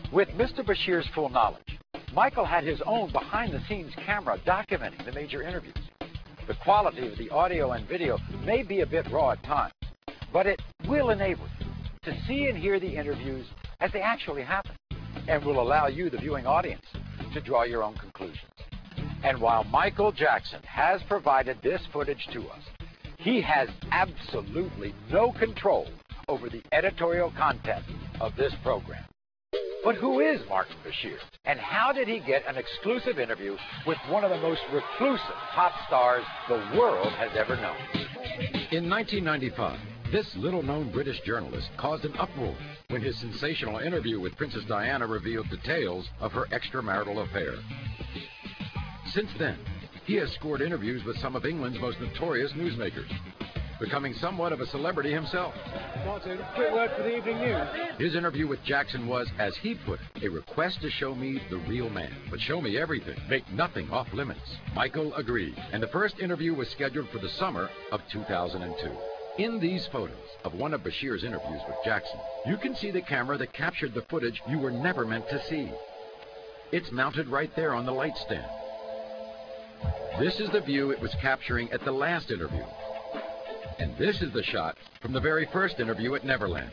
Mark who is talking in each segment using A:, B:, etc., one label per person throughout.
A: With Mr. Bashir's full knowledge, Michael had his own behind-the-scenes camera documenting the major interviews. The quality of the audio and video may be a bit raw at times, but it will enable you to see and hear the interviews as they actually happen, and will allow you, the viewing audience, to draw your own conclusions. And while Michael Jackson has provided this footage to us, he has absolutely no control over the editorial content of this program. But who is Martin Bashir, and how did he get an exclusive interview with one of the most reclusive pop stars the world has ever known?
B: In 1995, this little-known British journalist caused an uproar when his sensational interview with Princess Diana revealed details of her extramarital affair. Since then, he has scored interviews with some of England's most notorious newsmakers, becoming somewhat of a celebrity himself.
C: Martin, quick word for the evening news.
B: His interview with Jackson was, as he put it, a request to show me the real man, but show me everything, make nothing off limits. Michael agreed, and the first interview was scheduled for the summer of 2002. In these photos of one of Bashir's interviews with Jackson, you can see the camera that captured the footage you were never meant to see. It's mounted right there on the light stand. This is the view it was capturing at the last interview. And this is the shot from the very first interview at Neverland.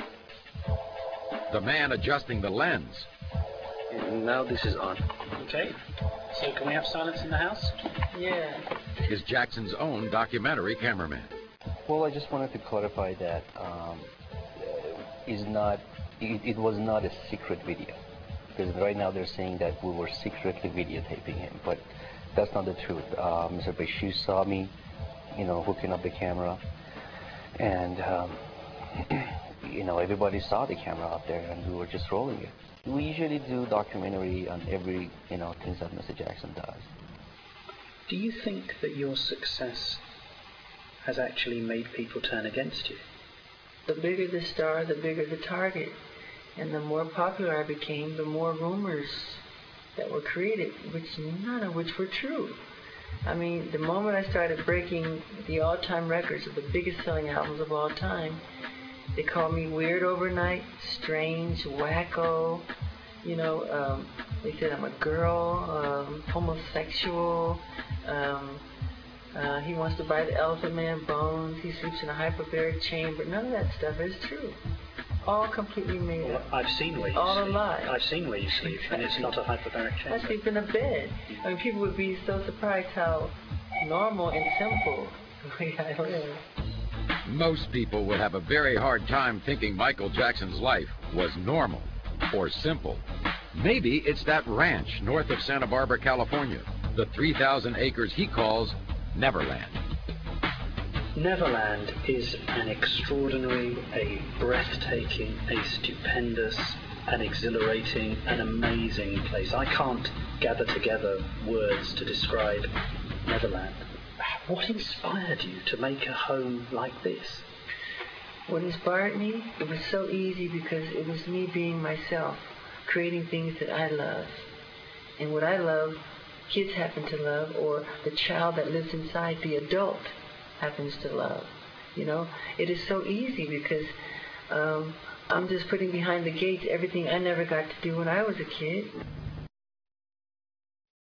B: The man adjusting the lens.
D: And now this is on.
E: Okay. So can we have silence in the house?
F: Yeah.
B: Is Jackson's own documentary cameraman.
D: Well, I just wanted to clarify that it was not a secret video. Because right now they're saying that we were secretly videotaping him, but that's not the truth. Mr. Bashir saw me, hooking up the camera, and everybody saw the camera out there, and we were just rolling it. We usually do documentary on every things that Mr. Jackson does.
E: Do you think that your success has actually made people turn against you?
F: The bigger the star, the bigger the target. And the more popular I became, the more rumors that were created, none of which were true. I mean, the moment I started breaking the all-time records of the biggest selling albums of all time, they called me weird overnight, strange, wacko. They said I'm a girl, homosexual. He wants to buy the Elephant Man bones. He sleeps in a hyperbaric chamber. None of that stuff is true. All completely made up.
E: I've seen where you
F: all
E: sleep.
F: a lie.
E: I've seen where you sleep, and it's not a hyperbaric chamber.
F: I sleep in a bed. I mean, people would be so surprised how normal and simple the way I live.
B: Most people would have a very hard time thinking Michael Jackson's life was normal or simple. Maybe it's that ranch north of Santa Barbara, California, the 3,000 acres he calls Neverland.
E: Neverland is an extraordinary, a breathtaking, a stupendous, an exhilarating, an amazing place. I can't gather together words to describe Neverland. What inspired you to make a home like this?
F: What inspired me? It was so easy because it was me being myself, creating things that I love. And what I love, kids happen to love, or the child that lives inside the adult happens to love. It is so easy because I'm just putting behind the gates everything I never got to do when I was a kid.